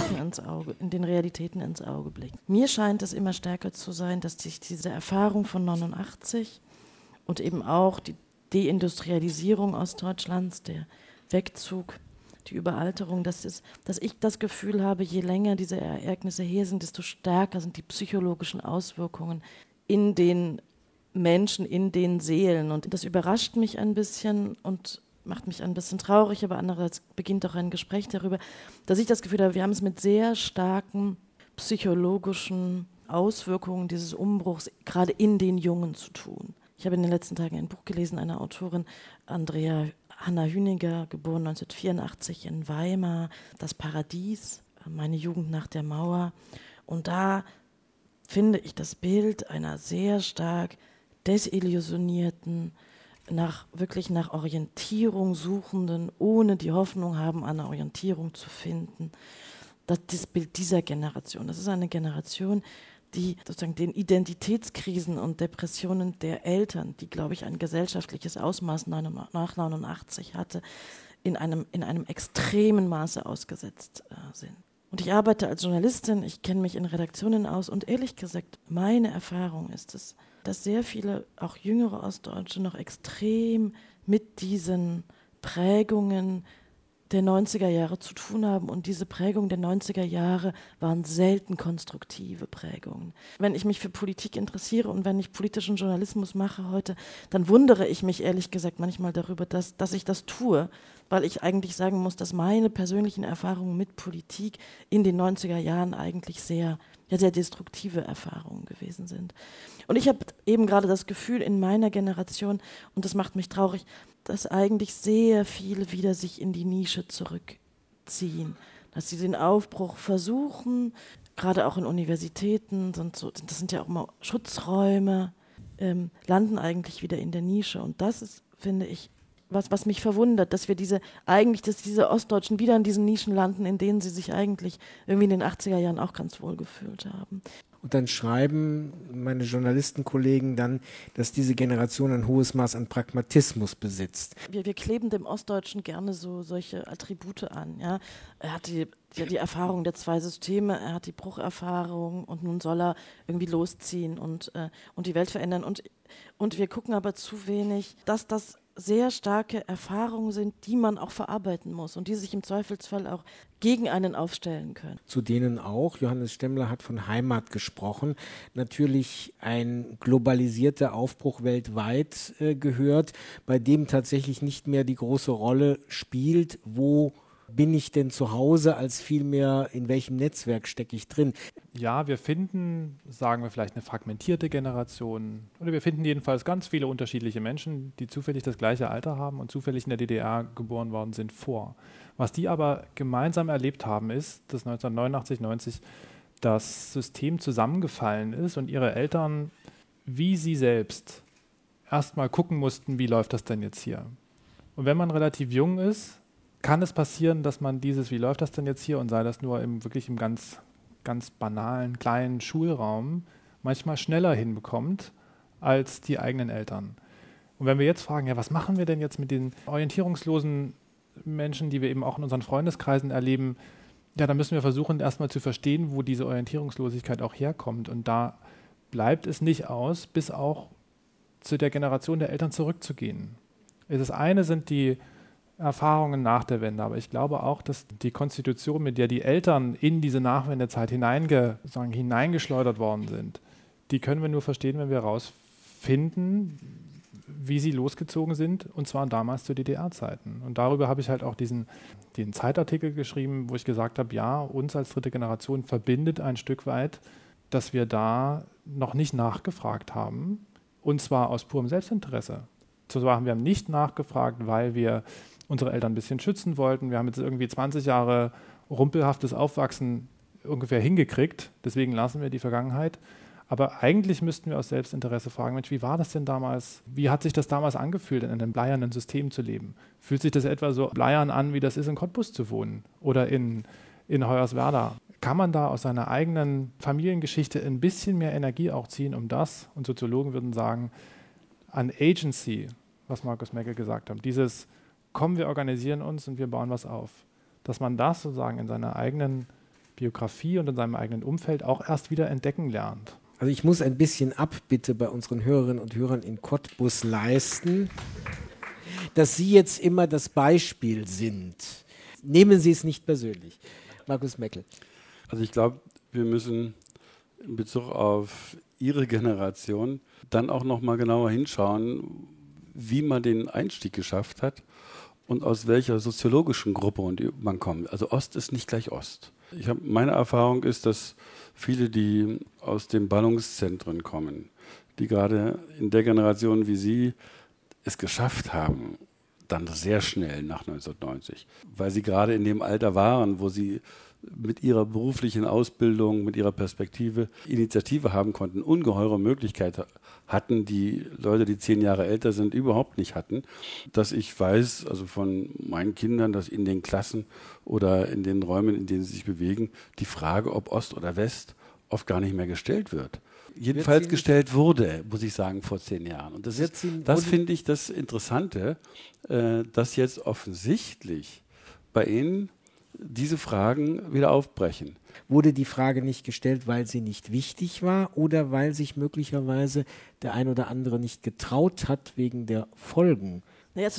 Realitäten ins Auge blicken. Mir scheint es immer stärker zu sein, dass sich diese Erfahrung von 89 und eben auch die Deindustrialisierung Ostdeutschlands, der Wegzug, die Überalterung, dass ich das Gefühl habe, je länger diese Ereignisse her sind, desto stärker sind die psychologischen Auswirkungen in den Menschen, in den Seelen. Und das überrascht mich ein bisschen und macht mich ein bisschen traurig, aber andererseits beginnt auch ein Gespräch darüber, dass ich das Gefühl habe, wir haben es mit sehr starken psychologischen Auswirkungen dieses Umbruchs gerade in den Jungen zu tun. Ich habe in den letzten Tagen ein Buch gelesen einer Autorin, Hanna Hüniger, geboren 1984 in Weimar, Das Paradies, meine Jugend nach der Mauer. Und da finde ich das Bild einer sehr stark desillusionierten, wirklich nach Orientierung Suchenden, ohne die Hoffnung haben, eine Orientierung zu finden. Das Bild dieser Generation, das ist eine Generation, die sozusagen den Identitätskrisen und Depressionen der Eltern, die, glaube ich, ein gesellschaftliches Ausmaß nach 89 hatte, in einem extremen Maße ausgesetzt sind. Und ich arbeite als Journalistin, ich kenne mich in Redaktionen aus und ehrlich gesagt, meine Erfahrung ist es, dass sehr viele, auch jüngere Ostdeutsche, noch extrem mit diesen Prägungen der 90er Jahre zu tun haben. Und diese Prägungen der 90er Jahre waren selten konstruktive Prägungen. Wenn ich mich für Politik interessiere und wenn ich politischen Journalismus mache heute, dann wundere ich mich ehrlich gesagt manchmal darüber, dass ich das tue, weil ich eigentlich sagen muss, dass meine persönlichen Erfahrungen mit Politik in den 90er Jahren eigentlich sehr destruktive Erfahrungen gewesen sind. Und ich habe eben gerade das Gefühl in meiner Generation, und das macht mich traurig, dass eigentlich sehr viele wieder sich in die Nische zurückziehen, dass sie den Aufbruch versuchen, gerade auch in Universitäten, das sind ja auch immer Schutzräume, landen eigentlich wieder in der Nische. Und das ist, finde ich, was mich verwundert, dass diese Ostdeutschen wieder in diesen Nischen landen, in denen sie sich eigentlich irgendwie in den 80er Jahren auch ganz wohl gefühlt haben. Und dann schreiben meine Journalistenkollegen dann, dass diese Generation ein hohes Maß an Pragmatismus besitzt. Wir kleben dem Ostdeutschen gerne solche Attribute an. Ja? Er hat die Erfahrung der zwei Systeme, er hat die Brucherfahrung und nun soll er irgendwie losziehen und die Welt verändern. Und wir gucken aber zu wenig, dass das sehr starke Erfahrungen sind, die man auch verarbeiten muss und die sich im Zweifelsfall auch gegen einen aufstellen können. Zu denen auch, Johannes Stemmler hat von Heimat gesprochen, natürlich ein globalisierter Aufbruch weltweit gehört, bei dem tatsächlich nicht mehr die große Rolle spielt, wo bin ich denn zu Hause, als vielmehr in welchem Netzwerk stecke ich drin. Ja, wir finden, sagen wir vielleicht eine fragmentierte Generation, oder wir finden jedenfalls ganz viele unterschiedliche Menschen, die zufällig das gleiche Alter haben und zufällig in der DDR geboren worden sind, vor. Was die aber gemeinsam erlebt haben, ist, dass 1989, 90 das System zusammengefallen ist und ihre Eltern, wie sie selbst, erstmal gucken mussten, wie läuft das denn jetzt hier? Und wenn man relativ jung ist, kann es passieren, dass man wie läuft das denn jetzt hier, und sei das nur wirklich im ganz, ganz banalen, kleinen Schulraum, manchmal schneller hinbekommt als die eigenen Eltern. Und wenn wir jetzt fragen, ja, was machen wir denn jetzt mit den orientierungslosen Menschen, die wir eben auch in unseren Freundeskreisen erleben, ja, dann müssen wir versuchen, erstmal zu verstehen, wo diese Orientierungslosigkeit auch herkommt. Und da bleibt es nicht aus, bis auch zu der Generation der Eltern zurückzugehen. Das eine sind die Erfahrungen nach der Wende, aber ich glaube auch, dass die Konstitution, mit der die Eltern in diese Nachwendezeit hineingeschleudert worden sind, die können wir nur verstehen, wenn wir herausfinden, wie sie losgezogen sind, und zwar damals zu DDR-Zeiten. Und darüber habe ich halt auch den Zeitartikel geschrieben, wo ich gesagt habe, ja, uns als dritte Generation verbindet ein Stück weit, dass wir da noch nicht nachgefragt haben, und zwar aus purem Selbstinteresse. Wir haben nicht nachgefragt, weil wir unsere Eltern ein bisschen schützen wollten. Wir haben jetzt irgendwie 20 Jahre rumpelhaftes Aufwachsen ungefähr hingekriegt, deswegen lassen wir die Vergangenheit. Aber eigentlich müssten wir aus Selbstinteresse fragen, Mensch, wie war das denn damals? Wie hat sich das damals angefühlt, in einem bleiernen System zu leben? Fühlt sich das etwa so bleiern an, wie das ist, in Cottbus zu wohnen oder in Hoyerswerda? Kann man da aus seiner eigenen Familiengeschichte ein bisschen mehr Energie auch ziehen, um das, und Soziologen würden sagen, an Agency, was Markus Meckel gesagt hat, dieses komm, wir organisieren uns und wir bauen was auf. Dass man das sozusagen in seiner eigenen Biografie und in seinem eigenen Umfeld auch erst wieder entdecken lernt. Also ich muss ein bisschen Abbitte bei unseren Hörerinnen und Hörern in Cottbus leisten, dass Sie jetzt immer das Beispiel sind. Nehmen Sie es nicht persönlich. Markus Meckel. Also ich glaube, wir müssen in Bezug auf Ihre Generation dann auch noch mal genauer hinschauen, wie man den Einstieg geschafft hat und aus welcher soziologischen Gruppe man kommt. Also Ost ist nicht gleich Ost. Meine Erfahrung ist, dass viele, die aus den Ballungszentren kommen, die gerade in der Generation wie Sie es geschafft haben, dann sehr schnell nach 1990, weil sie gerade in dem Alter waren, wo sie mit ihrer beruflichen Ausbildung, mit ihrer Perspektive Initiative haben konnten, ungeheure Möglichkeiten hatten, die Leute, die 10 Jahre älter sind, überhaupt nicht hatten. Dass ich weiß, also von meinen Kindern, dass in den Klassen oder in den Räumen, in denen sie sich bewegen, die Frage, ob Ost oder West, oft gar nicht mehr gestellt wird. Jedenfalls gestellt wurde, muss ich sagen, vor 10 Jahren. Und das finde ich das Interessante, dass jetzt offensichtlich bei Ihnen diese Fragen wieder aufbrechen. Wurde die Frage nicht gestellt, weil sie nicht wichtig war oder weil sich möglicherweise der ein oder andere nicht getraut hat wegen der Folgen? Naja,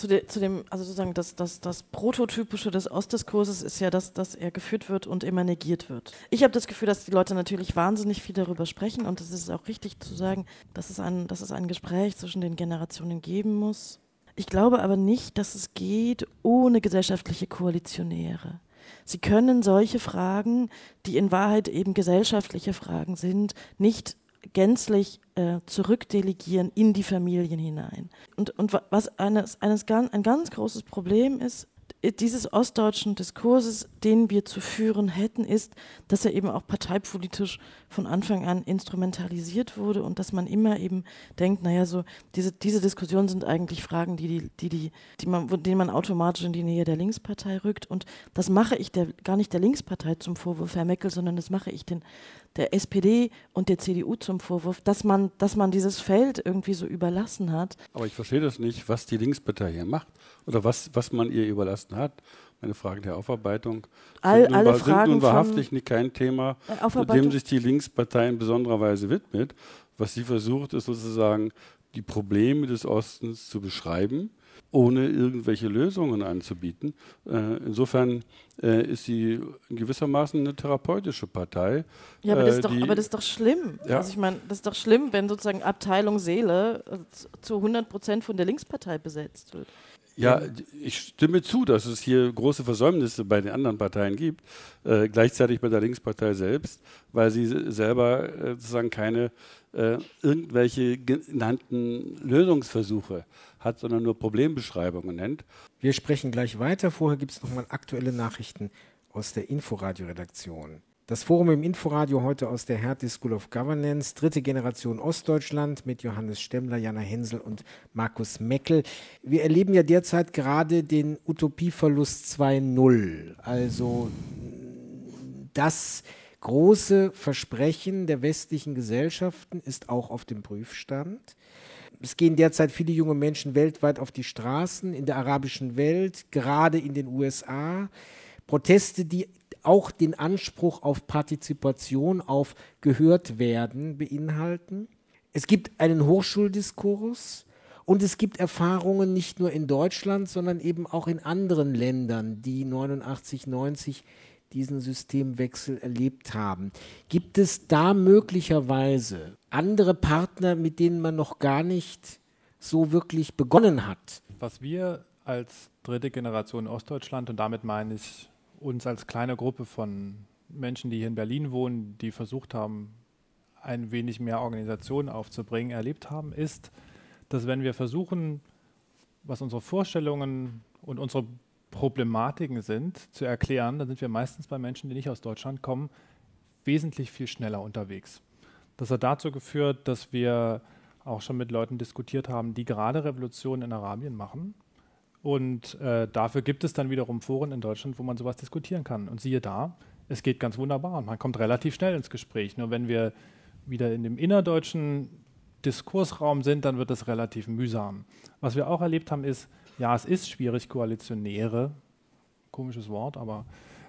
also sozusagen das Prototypische des Ostdiskurses ist ja, dass er geführt wird und immer negiert wird. Ich habe das Gefühl, dass die Leute natürlich wahnsinnig viel darüber sprechen und es ist auch richtig zu sagen, dass es ein Gespräch zwischen den Generationen geben muss. Ich glaube aber nicht, dass es geht ohne gesellschaftliche Koalitionäre. Sie können solche Fragen, die in Wahrheit eben gesellschaftliche Fragen sind, nicht gänzlich zurückdelegieren in die Familien hinein. Und was ein ganz großes Problem ist, dieses ostdeutschen Diskurses, den wir zu führen hätten, ist, dass er eben auch parteipolitisch von Anfang an instrumentalisiert wurde und dass man immer eben denkt, naja, so diese Diskussionen sind eigentlich Fragen, denen man automatisch in die Nähe der Linkspartei rückt. Und das mache ich gar nicht der Linkspartei zum Vorwurf, Herr Meckel, sondern das mache ich der SPD und der CDU zum Vorwurf, dass man dieses Feld irgendwie so überlassen hat. Aber ich verstehe das nicht, was die Linkspartei hier macht oder was man ihr überlassen hat. Meine Fragen der Aufarbeitung sind nun wahrhaftig kein Thema, dem sich die Linkspartei in besonderer Weise widmet. Was sie versucht, ist sozusagen die Probleme des Ostens zu beschreiben, ohne irgendwelche Lösungen anzubieten. Insofern ist sie in gewissermaßen eine therapeutische Partei. Ja, aber das ist doch schlimm. Ja. Also ich meine, das ist doch schlimm, wenn sozusagen Abteilung Seele zu 100% von der Linkspartei besetzt wird. Ja, ich stimme zu, dass es hier große Versäumnisse bei den anderen Parteien gibt, gleichzeitig bei der Linkspartei selbst, weil sie selber sozusagen keine irgendwelche genannten Lösungsversuche hat, sondern nur Problembeschreibungen nennt. Wir sprechen gleich weiter. Vorher gibt es nochmal aktuelle Nachrichten aus der Inforadio-Redaktion. Das Forum im Inforadio heute aus der Hertie School of Governance, 3. Generation Ostdeutschland mit Johannes Stemmler, Jana Hensel und Markus Meckel. Wir erleben ja derzeit gerade den Utopieverlust 2.0, also das große Versprechen der westlichen Gesellschaften ist auch auf dem Prüfstand. Es gehen derzeit viele junge Menschen weltweit auf die Straßen, in der arabischen Welt, gerade in den USA. Proteste, die auch den Anspruch auf Partizipation, auf Gehörtwerden beinhalten. Es gibt einen Hochschuldiskurs und es gibt Erfahrungen nicht nur in Deutschland, sondern eben auch in anderen Ländern, die 89, 90 diesen Systemwechsel erlebt haben. Gibt es da möglicherweise andere Partner, mit denen man noch gar nicht so wirklich begonnen hat? Was wir als 3. Generation Ostdeutschland, und damit meine ich uns als kleine Gruppe von Menschen, die hier in Berlin wohnen, die versucht haben, ein wenig mehr Organisation aufzubringen, erlebt haben, ist, dass wenn wir versuchen, was unsere Vorstellungen und unsere Problematiken sind, zu erklären, dann sind wir meistens bei Menschen, die nicht aus Deutschland kommen, wesentlich viel schneller unterwegs. Das hat dazu geführt, dass wir auch schon mit Leuten diskutiert haben, die gerade Revolutionen in Arabien machen. Und dafür gibt es dann wiederum Foren in Deutschland, wo man sowas diskutieren kann. Und siehe da, es geht ganz wunderbar und man kommt relativ schnell ins Gespräch. Nur wenn wir wieder in dem innerdeutschen Diskursraum sind, dann wird es relativ mühsam. Was wir auch erlebt haben ist, ja, es ist schwierig, Koalitionäre, komisches Wort, aber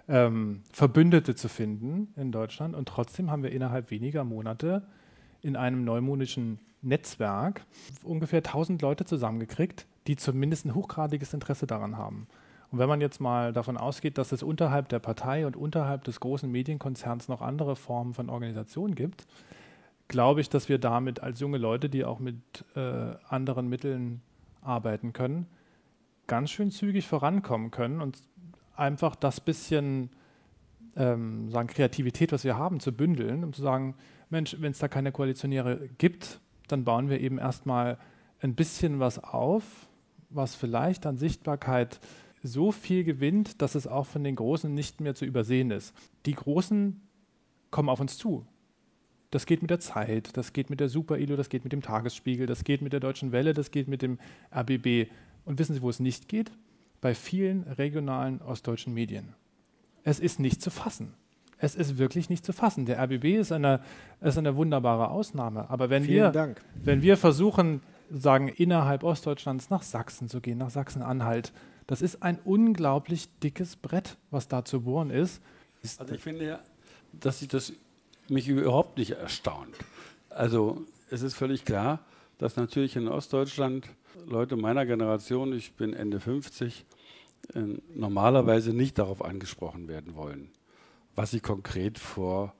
Verbündete zu finden in Deutschland. Und trotzdem haben wir innerhalb weniger Monate in einem neumodischen Netzwerk ungefähr 1000 Leute zusammengekriegt, die zumindest ein hochgradiges Interesse daran haben. Und wenn man jetzt mal davon ausgeht, dass es unterhalb der Partei und unterhalb des großen Medienkonzerns noch andere Formen von Organisationen gibt, glaube ich, dass wir damit als junge Leute, die auch mit anderen Mitteln arbeiten können, ganz schön zügig vorankommen können und einfach das bisschen Kreativität, was wir haben, zu bündeln, um zu sagen, Mensch, wenn es da keine Koalitionäre gibt, dann bauen wir eben erstmal ein bisschen was auf, was vielleicht an Sichtbarkeit so viel gewinnt, dass es auch von den Großen nicht mehr zu übersehen ist. Die Großen kommen auf uns zu. Das geht mit der Zeit, das geht mit der Super-ILO, das geht mit dem Tagesspiegel, das geht mit der Deutschen Welle, das geht mit dem RBB. Und wissen Sie, wo es nicht geht? Bei vielen regionalen ostdeutschen Medien. Es ist nicht zu fassen. Es ist wirklich nicht zu fassen. Der RBB ist eine wunderbare Ausnahme. Aber wenn wir versuchen, sagen, innerhalb Ostdeutschlands nach Sachsen zu gehen, nach Sachsen-Anhalt, das ist ein unglaublich dickes Brett, was da zu bohren ist. Also ich finde ja, dass das mich überhaupt nicht erstaunt. Also es ist völlig klar, dass natürlich in Ostdeutschland Leute meiner Generation, ich bin Ende 50, normalerweise nicht darauf angesprochen werden wollen, was sie konkret vor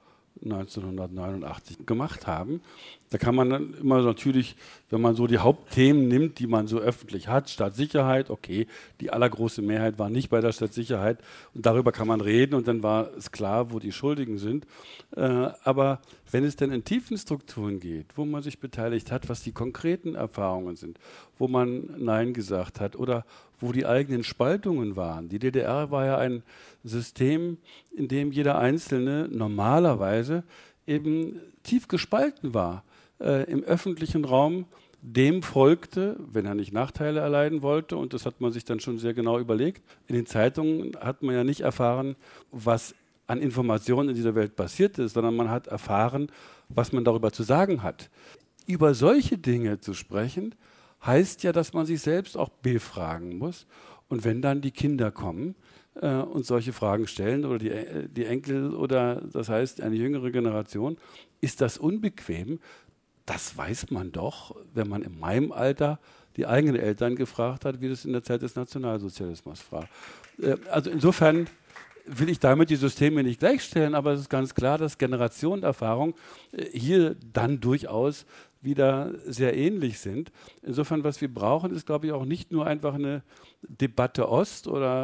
1989 gemacht haben. Da kann man dann immer natürlich, wenn man so die Hauptthemen nimmt, die man so öffentlich hat, Staatssicherheit, okay, die allergroße Mehrheit war nicht bei der Staatssicherheit und darüber kann man reden und dann war es klar, wo die Schuldigen sind. Aber wenn es denn in tiefen Strukturen geht, wo man sich beteiligt hat, was die konkreten Erfahrungen sind, wo man Nein gesagt hat oder wo die eigenen Spaltungen waren. Die DDR war ja ein System, in dem jeder Einzelne normalerweise eben tief gespalten war. Im öffentlichen Raum dem folgte, wenn er nicht Nachteile erleiden wollte, und das hat man sich dann schon sehr genau überlegt. In den Zeitungen hat man ja nicht erfahren, was an Informationen in dieser Welt passiert ist, sondern man hat erfahren, was man darüber zu sagen hat. Über solche Dinge zu sprechen, heißt ja, dass man sich selbst auch befragen muss. Und wenn dann die Kinder kommen und solche Fragen stellen oder die Enkel oder das heißt eine jüngere Generation, ist das unbequem? Das weiß man doch, wenn man in meinem Alter die eigenen Eltern gefragt hat, wie das in der Zeit des Nationalsozialismus war. Also insofern will ich damit die Systeme nicht gleichstellen, aber es ist ganz klar, dass Generationenerfahrung hier dann durchaus wieder sehr ähnlich sind. Insofern, was wir brauchen, ist, glaube ich, auch nicht nur einfach eine Debatte Ost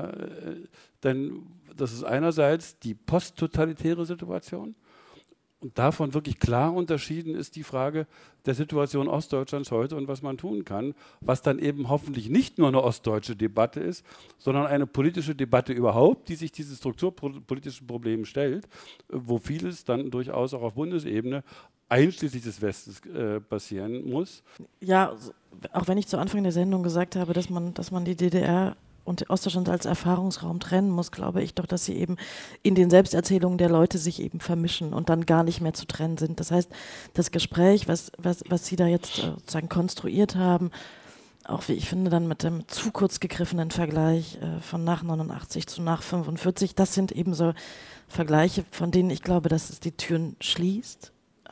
denn das ist einerseits die posttotalitäre Situation und davon wirklich klar unterschieden ist die Frage der Situation Ostdeutschlands heute und was man tun kann, was dann eben hoffentlich nicht nur eine ostdeutsche Debatte ist, sondern eine politische Debatte überhaupt, die sich diese strukturpolitischen Probleme stellt, wo vieles dann durchaus auch auf Bundesebene einschließlich des Westens passieren muss. Ja, auch wenn ich zu Anfang der Sendung gesagt habe, dass man die DDR und Ostdeutschland als Erfahrungsraum trennen muss, glaube ich doch, dass sie eben in den Selbsterzählungen der Leute sich eben vermischen und dann gar nicht mehr zu trennen sind. Das heißt, das Gespräch, was Sie da jetzt sozusagen konstruiert haben, auch wie ich finde, dann mit dem zu kurz gegriffenen Vergleich von nach 89 zu nach 45, das sind eben so Vergleiche, von denen ich glaube, dass es die Türen schließt.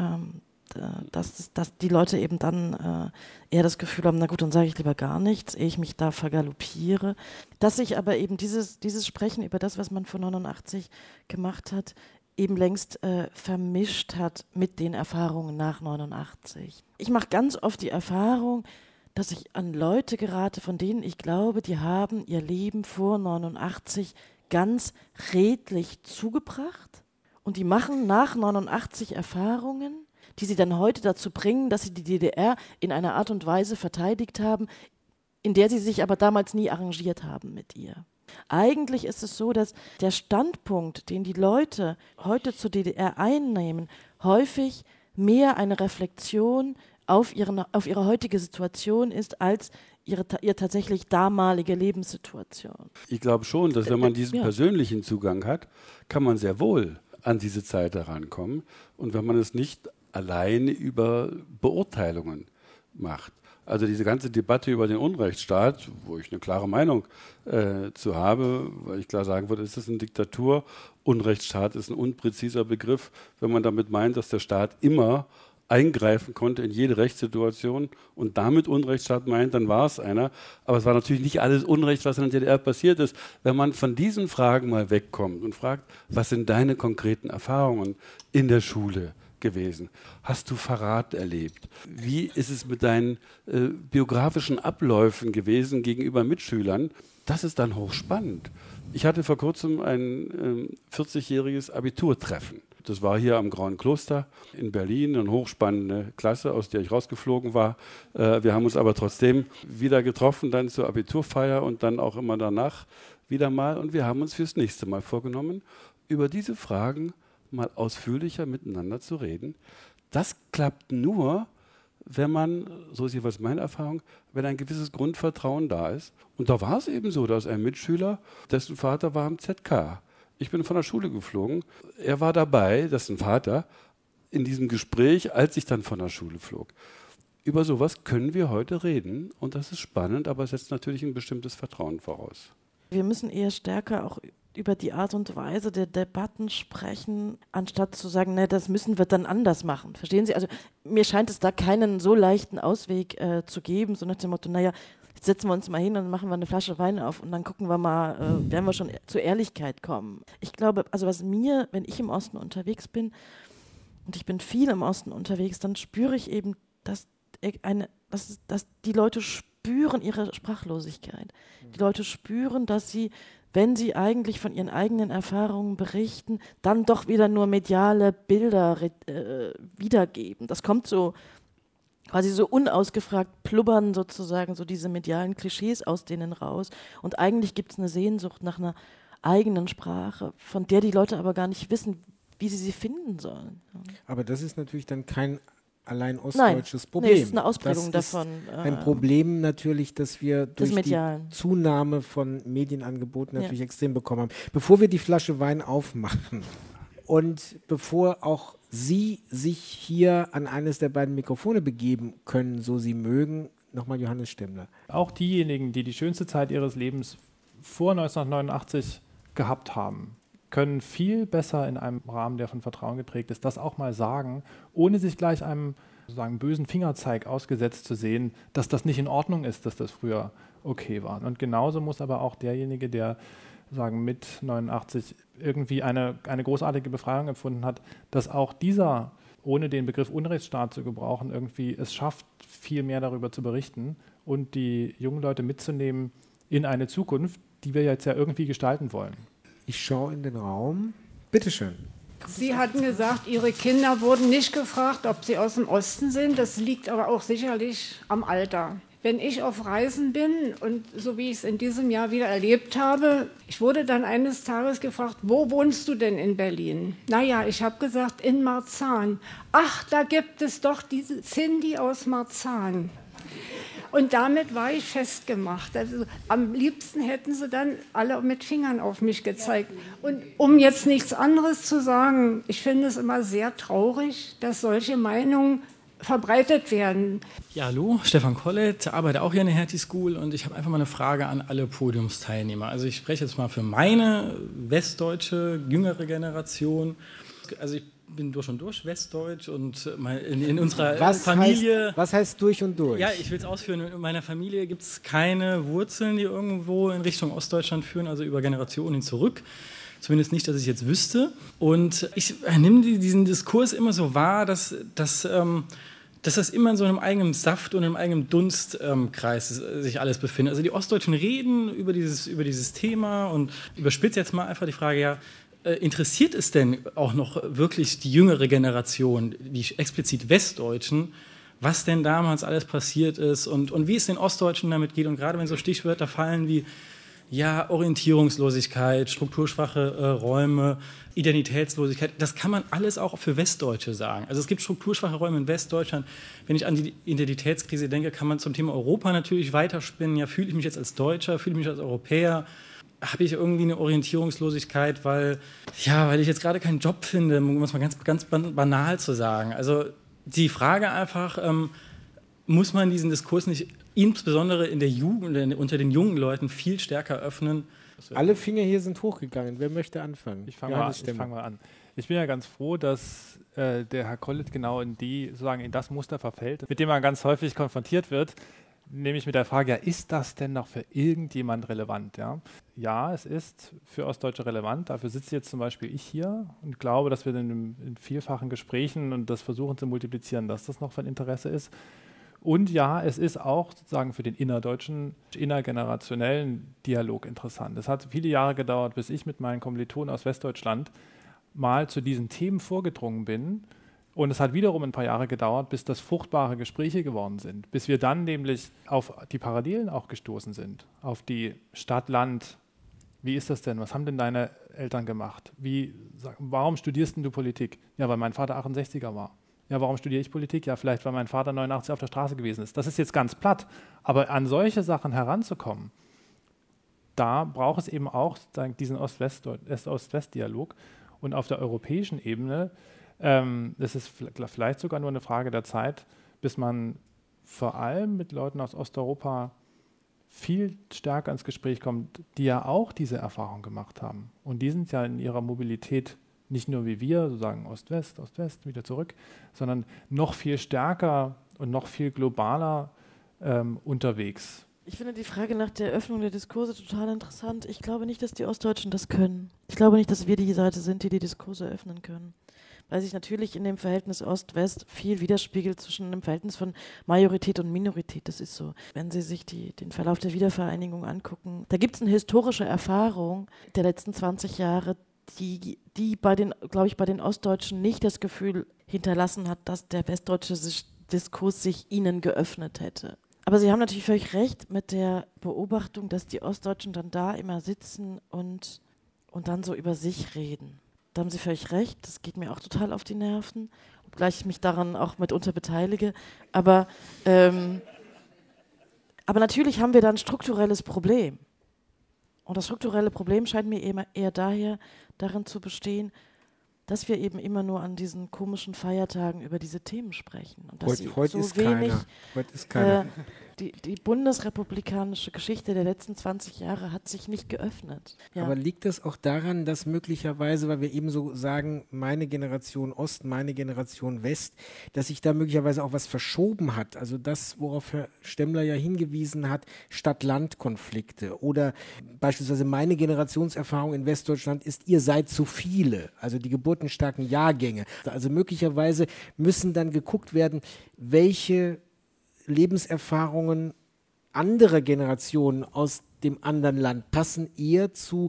Dass die Leute eben dann eher das Gefühl haben, na gut, dann sage ich lieber gar nichts, ehe ich mich da vergaloppiere. Dass sich aber eben dieses Sprechen über das, was man vor 89 gemacht hat, eben längst vermischt hat mit den Erfahrungen nach 89. Ich mache ganz oft die Erfahrung, dass ich an Leute gerate, von denen ich glaube, die haben ihr Leben vor 89 ganz redlich zugebracht und die machen nach 89 Erfahrungen, die sie dann heute dazu bringen, dass sie die DDR in einer Art und Weise verteidigt haben, in der sie sich aber damals nie arrangiert haben mit ihr. Eigentlich ist es so, dass der Standpunkt, den die Leute heute zur DDR einnehmen, häufig mehr eine Reflexion auf ihre heutige Situation ist, als ihre tatsächlich damalige Lebenssituation. Ich glaube schon, dass wenn man diesen persönlichen Zugang hat, kann man sehr wohl an diese Zeit herankommen. Und wenn man es nicht alleine über Beurteilungen macht. Also diese ganze Debatte über den Unrechtsstaat, wo ich eine klare Meinung zu habe, weil ich klar sagen würde, ist das eine Diktatur? Unrechtsstaat ist ein unpräziser Begriff, wenn man damit meint, dass der Staat immer eingreifen konnte in jede Rechtssituation und damit Unrechtsstaat meint, dann war es einer. Aber es war natürlich nicht alles Unrecht, was in der DDR passiert ist. Wenn man von diesen Fragen mal wegkommt und fragt, was sind deine konkreten Erfahrungen in der Schule gewesen? Hast du Verrat erlebt? Wie ist es mit deinen biografischen Abläufen gewesen gegenüber Mitschülern? Das ist dann hochspannend. Ich hatte vor kurzem ein 40-jähriges Abiturtreffen. Das war hier am Grauen Kloster in Berlin, eine hochspannende Klasse, aus der ich rausgeflogen war. Wir haben uns aber trotzdem wieder getroffen, dann zur Abiturfeier und dann auch immer danach wieder mal. Und wir haben uns fürs nächste Mal vorgenommen, über diese Fragen mal ausführlicher miteinander zu reden. Das klappt nur, wenn man, so ist jeweils meine Erfahrung, wenn ein gewisses Grundvertrauen da ist. Und da war es eben so, dass ein Mitschüler, dessen Vater war im ZK. Ich bin von der Schule geflogen. Er war dabei, dessen Vater, in diesem Gespräch, als ich dann von der Schule flog. Über sowas können wir heute reden und das ist spannend, aber es setzt natürlich ein bestimmtes Vertrauen voraus. Wir müssen eher stärker auch über die Art und Weise der Debatten sprechen, anstatt zu sagen, ne, das müssen wir dann anders machen. Verstehen Sie? Also mir scheint es da keinen so leichten Ausweg zu geben, so nach dem Motto, naja, jetzt setzen wir uns mal hin und machen wir eine Flasche Wein auf und dann gucken wir mal, werden wir schon zur Ehrlichkeit kommen. Ich glaube, also was mir, wenn ich im Osten unterwegs bin, und ich bin viel im Osten unterwegs, dann spüre ich eben, dass die Leute spüren ihre Sprachlosigkeit. Die Leute spüren, dass sie, wenn sie eigentlich von ihren eigenen Erfahrungen berichten, dann doch wieder nur mediale Bilder wiedergeben. Das kommt so quasi so unausgefragt plubbern sozusagen so diese medialen Klischees aus denen raus. Und eigentlich gibt es eine Sehnsucht nach einer eigenen Sprache, von der die Leute aber gar nicht wissen, wie sie finden sollen. Aber das ist natürlich dann kein allein ostdeutsches Problem. Nein, das ist eine Ausprägung davon. Ein Problem natürlich, das wir durch die Zunahme von Medienangeboten natürlich extrem bekommen haben. Bevor wir die Flasche Wein aufmachen und bevor auch Sie sich hier an eines der beiden Mikrofone begeben können, so Sie mögen, nochmal Johannes Stemmler. Auch diejenigen, die die schönste Zeit ihres Lebens vor 1989 gehabt haben, können viel besser in einem Rahmen, der von Vertrauen geprägt ist, das auch mal sagen, ohne sich gleich einem sozusagen bösen Fingerzeig ausgesetzt zu sehen, dass das nicht in Ordnung ist, dass das früher okay war. Und genauso muss aber auch derjenige, der sagen mit 89 irgendwie eine großartige Befreiung empfunden hat, dass auch dieser, ohne den Begriff Unrechtsstaat zu gebrauchen, irgendwie es schafft, viel mehr darüber zu berichten und die jungen Leute mitzunehmen in eine Zukunft, die wir jetzt ja irgendwie gestalten wollen. Ich schaue in den Raum. Bitte schön. Sie hatten gesagt, Ihre Kinder wurden nicht gefragt, ob sie aus dem Osten sind. Das liegt aber auch sicherlich am Alter. Wenn ich auf Reisen bin und so wie ich es in diesem Jahr wieder erlebt habe, ich wurde dann eines Tages gefragt, wo wohnst du denn in Berlin? Naja, ich habe gesagt, in Marzahn. Ach, da gibt es doch diese Cindy aus Marzahn. Und damit war ich festgemacht. Also, am liebsten hätten sie dann alle mit Fingern auf mich gezeigt. Und um jetzt nichts anderes zu sagen, ich finde es immer sehr traurig, dass solche Meinungen verbreitet werden. Ja, hallo, Stefan Kollett, arbeite auch hier in der Hertie School und ich habe einfach mal eine Frage an alle Podiumsteilnehmer. Also ich spreche jetzt mal für meine westdeutsche, jüngere Generation. Also ich bin durch und durch westdeutsch und in unserer Familie... Was heißt durch und durch? Ja, ich will es ausführen. In meiner Familie gibt es keine Wurzeln, die irgendwo in Richtung Ostdeutschland führen, also über Generationen hin zurück. Zumindest nicht, dass ich jetzt wüsste. Und ich nehme diesen Diskurs immer so wahr, dass das immer in so einem eigenen Saft und einem eigenen Dunstkreis sich alles befindet. Also die Ostdeutschen reden über dieses Thema und überspitzt jetzt mal einfach die Frage, ja, interessiert es denn auch noch wirklich die jüngere Generation, die explizit Westdeutschen, was denn damals alles passiert ist und wie es den Ostdeutschen damit geht? Und gerade wenn so Stichwörter fallen wie ja, Orientierungslosigkeit, strukturschwache Räume, Identitätslosigkeit, das kann man alles auch für Westdeutsche sagen. Also es gibt strukturschwache Räume in Westdeutschland. Wenn ich an die Identitätskrise denke, kann man zum Thema Europa natürlich weiterspinnen. Ja, fühle ich mich jetzt als Deutscher, fühle ich mich als Europäer? Habe ich irgendwie eine Orientierungslosigkeit, weil ich jetzt gerade keinen Job finde, um es mal ganz banal zu sagen. Also die Frage einfach, muss man diesen Diskurs nicht insbesondere in der Jugend, unter den jungen Leuten viel stärker öffnen? Alle Finger hier sind hochgegangen. Wer möchte anfangen? Ich fange mal an. Ich bin ja ganz froh, dass der Herr Kollett genau in das Muster verfällt, mit dem man ganz häufig konfrontiert wird, nämlich mit der Frage, ja, ist das denn noch für irgendjemand relevant? Ja, es ist für Ostdeutsche relevant. Dafür sitze jetzt zum Beispiel ich hier und glaube, dass wir in vielfachen Gesprächen und das versuchen zu multiplizieren, dass das noch von Interesse ist. Und ja, es ist auch sozusagen für den innerdeutschen, innergenerationellen Dialog interessant. Es hat viele Jahre gedauert, bis ich mit meinen Kommilitonen aus Westdeutschland mal zu diesen Themen vorgedrungen bin. Und es hat wiederum ein paar Jahre gedauert, bis das fruchtbare Gespräche geworden sind, bis wir dann nämlich auf die Parallelen auch gestoßen sind, auf die Stadt-Land. Wie ist das denn? Was haben denn deine Eltern gemacht? Warum studierst denn du Politik? Ja, weil mein Vater 68er war. Ja, warum studiere ich Politik? Ja, vielleicht, weil mein Vater 89 auf der Straße gewesen ist. Das ist jetzt ganz platt. Aber an solche Sachen heranzukommen, da braucht es eben auch diesen Ost-West-Dialog. Und auf der europäischen Ebene, das ist vielleicht sogar nur eine Frage der Zeit, bis man vor allem mit Leuten aus Osteuropa viel stärker ins Gespräch kommt, die ja auch diese Erfahrung gemacht haben. Und die sind ja in ihrer Mobilität nicht nur wie wir, sozusagen Ost-West, Ost-West, wieder zurück, sondern noch viel stärker und noch viel globaler unterwegs. Ich finde die Frage nach der Öffnung der Diskurse total interessant. Ich glaube nicht, dass die Ostdeutschen das können. Ich glaube nicht, dass wir die Seite sind, die die Diskurse öffnen können. Weil sich natürlich in dem Verhältnis Ost-West viel widerspiegelt zwischen dem Verhältnis von Majorität und Minorität. Das ist so. Wenn Sie sich den Verlauf der Wiedervereinigung angucken, da gibt es eine historische Erfahrung der letzten 20 Jahre, die bei den Ostdeutschen nicht das Gefühl hinterlassen hat, dass der westdeutsche Diskurs sich ihnen geöffnet hätte. Aber Sie haben natürlich völlig recht mit der Beobachtung, dass die Ostdeutschen dann da immer sitzen und dann so über sich reden. Da haben Sie völlig recht, das geht mir auch total auf die Nerven, obgleich ich mich daran auch mitunter beteilige. Aber natürlich haben wir da ein strukturelles Problem. Und das strukturelle Problem scheint mir eher darin zu bestehen, dass wir eben immer nur an diesen komischen Feiertagen über diese Themen sprechen. Und dass Heute ist keiner. Die bundesrepublikanische Geschichte der letzten 20 Jahre hat sich nicht geöffnet. Ja. Aber liegt das auch daran, dass möglicherweise, weil wir eben so sagen, meine Generation Ost, meine Generation West, dass sich da möglicherweise auch was verschoben hat? Also das, worauf Herr Stemmler ja hingewiesen hat, Stadt-Land-Konflikte oder beispielsweise meine Generationserfahrung in Westdeutschland ist, ihr seid zu viele, also die geburtenstarken Jahrgänge. Also möglicherweise müssen dann geguckt werden, welche Lebenserfahrungen anderer Generationen aus dem anderen Land passen eher zu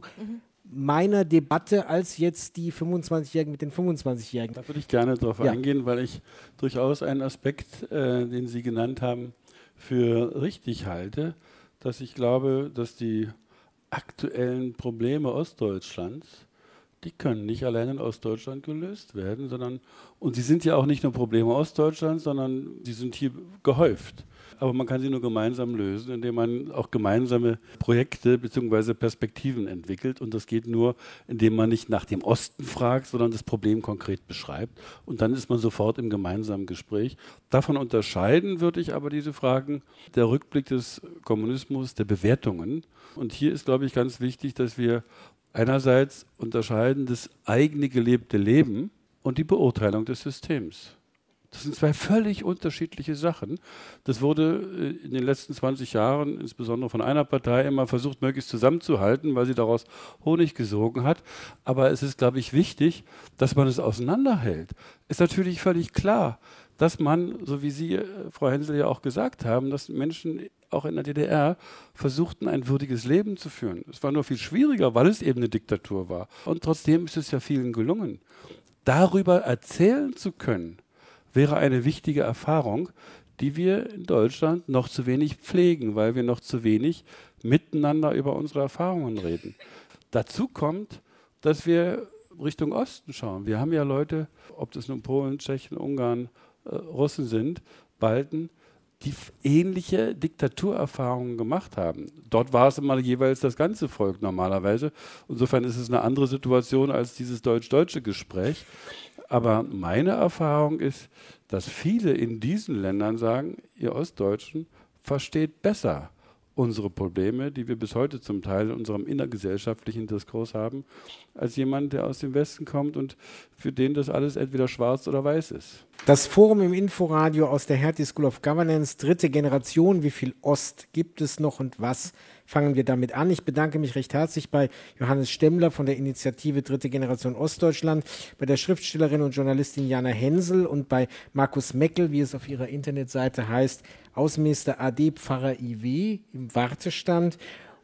meiner Debatte als jetzt die 25-Jährigen mit den 25-Jährigen. Da würde ich gerne darauf eingehen, weil ich durchaus einen Aspekt, den Sie genannt haben, für richtig halte, dass ich glaube, dass die aktuellen Probleme Ostdeutschlands, die können nicht allein in Ostdeutschland gelöst werden, und sie sind ja auch nicht nur Probleme Ostdeutschlands, sondern sie sind hier gehäuft. Aber man kann sie nur gemeinsam lösen, indem man auch gemeinsame Projekte bzw. Perspektiven entwickelt. Und das geht nur, indem man nicht nach dem Osten fragt, sondern das Problem konkret beschreibt. Und dann ist man sofort im gemeinsamen Gespräch. Davon unterscheiden würde ich aber diese Fragen der Rückblick des Kommunismus, der Bewertungen. Und hier ist, glaube ich, ganz wichtig, dass wir einerseits unterscheiden das eigene gelebte Leben und die Beurteilung des Systems. Das sind zwei völlig unterschiedliche Sachen. Das wurde in den letzten 20 Jahren, insbesondere von einer Partei, immer versucht, möglichst zusammenzuhalten, weil sie daraus Honig gesogen hat. Aber es ist, glaube ich, wichtig, dass man es auseinanderhält. Ist natürlich völlig klar, dass man, so wie Sie, Frau Hensel, ja auch gesagt haben, dass Menschen auch in der DDR versuchten, ein würdiges Leben zu führen. Es war nur viel schwieriger, weil es eben eine Diktatur war. Und trotzdem ist es ja vielen gelungen. Darüber erzählen zu können, wäre eine wichtige Erfahrung, die wir in Deutschland noch zu wenig pflegen, weil wir noch zu wenig miteinander über unsere Erfahrungen reden. Dazu kommt, dass wir Richtung Osten schauen. Wir haben ja Leute, ob das nun Polen, Tschechen, Ungarn, Russen sind, Balten, die ähnliche Diktaturerfahrungen gemacht haben. Dort war es immer jeweils das ganze Volk normalerweise. Insofern ist es eine andere Situation als dieses deutsch-deutsche Gespräch. Aber meine Erfahrung ist, dass viele in diesen Ländern sagen, ihr Ostdeutschen versteht besser unsere Probleme, die wir bis heute zum Teil in unserem innergesellschaftlichen Diskurs haben, als jemand, der aus dem Westen kommt und für den das alles entweder schwarz oder weiß ist. Das Forum im Inforadio aus der Hertie School of Governance, 3. Generation. Wie viel Ost gibt es noch und was? Fangen wir damit an. Ich bedanke mich recht herzlich bei Johannes Stemmler von der Initiative 3. Generation Ostdeutschland, bei der Schriftstellerin und Journalistin Jana Hensel und bei Markus Meckel, wie es auf ihrer Internetseite heißt, Außenminister AD Pfarrer IW im Wartestand.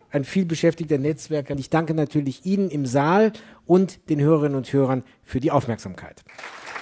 ein vielbeschäftigter Netzwerker. Ich danke natürlich Ihnen im Saal und den Hörerinnen und Hörern für die Aufmerksamkeit.